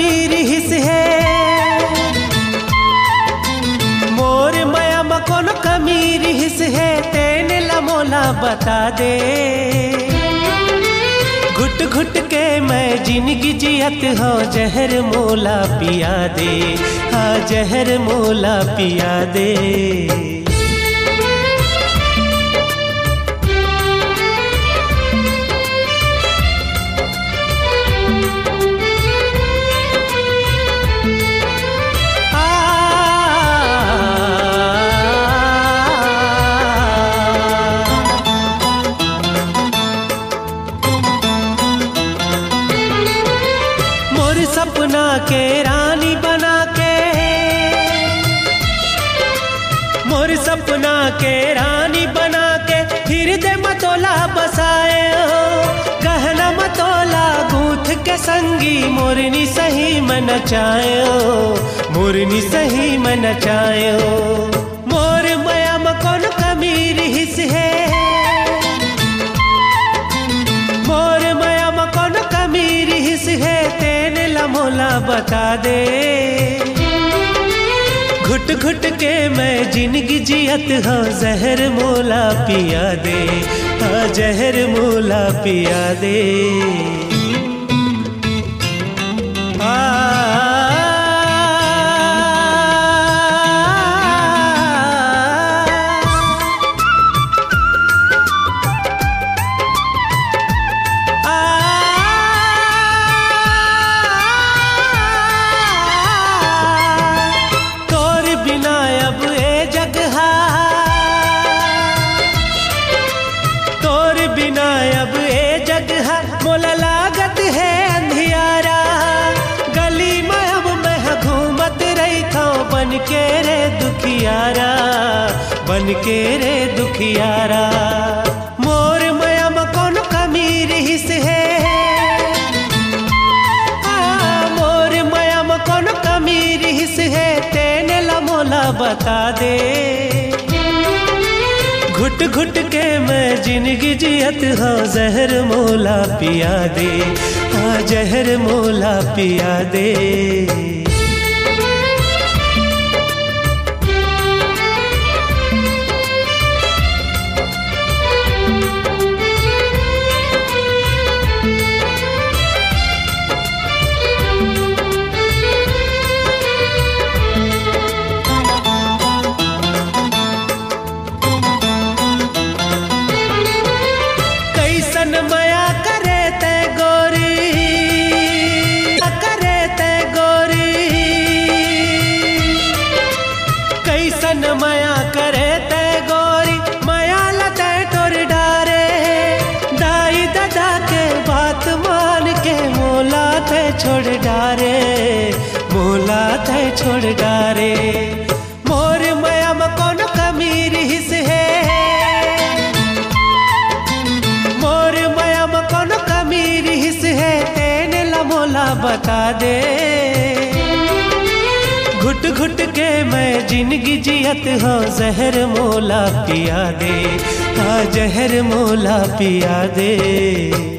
कमीर हिस है मोर माया में कौन कमीर हिस है तेने लमोला बता दे। घुट घुट के मैं जिंदगी जियत हो जहर मोला पिया दे, हाँ जहर मोला पिया दे। सपना के रानी बना के मोर सपना के रानी बना के हृदय मतोला बसाए हो। गहना मतोला गूंथ के संगी मोरनी सही में नचाए हो, मोरनी सही में नचाए हो। मोर माया में कौन कमीर हिस है मोर माया में कौन कमीर हिस है तेने लमोला बता दे। घुट घुट के मैं जिंदगी जियत हो जहर मोला पिया दे, हाँ जहर मोला पिया दे। अब ए जगह मोला लागत है अंधियारा, गली में अब मैं घूमत रही था बन के रे दुखियारा, बन के रे दुखियारा। मोर माया में कौन कमीर हिस है मोर माया में कौन कमीर हिस है तेने लमोला बता दे। घुट घुट के मैं जिंदगी जियत हो जहर मोला पिया दे, हाँ जहर मोला पिया दे। मया करे ते गोरी कैसन मया करे ते गोरी मया लते तोर डारे। दाई दादा के बात मान के मोला थे छोड़ डारे, मोला थे छोड़ डारे। मोर मया में कौन कमीर हिस है तेने लमोला बता दे। घुट घुट के मैं जिंदगी जियत हो जहर मोला पिया दे, हाँ जहर मोला पिया दे।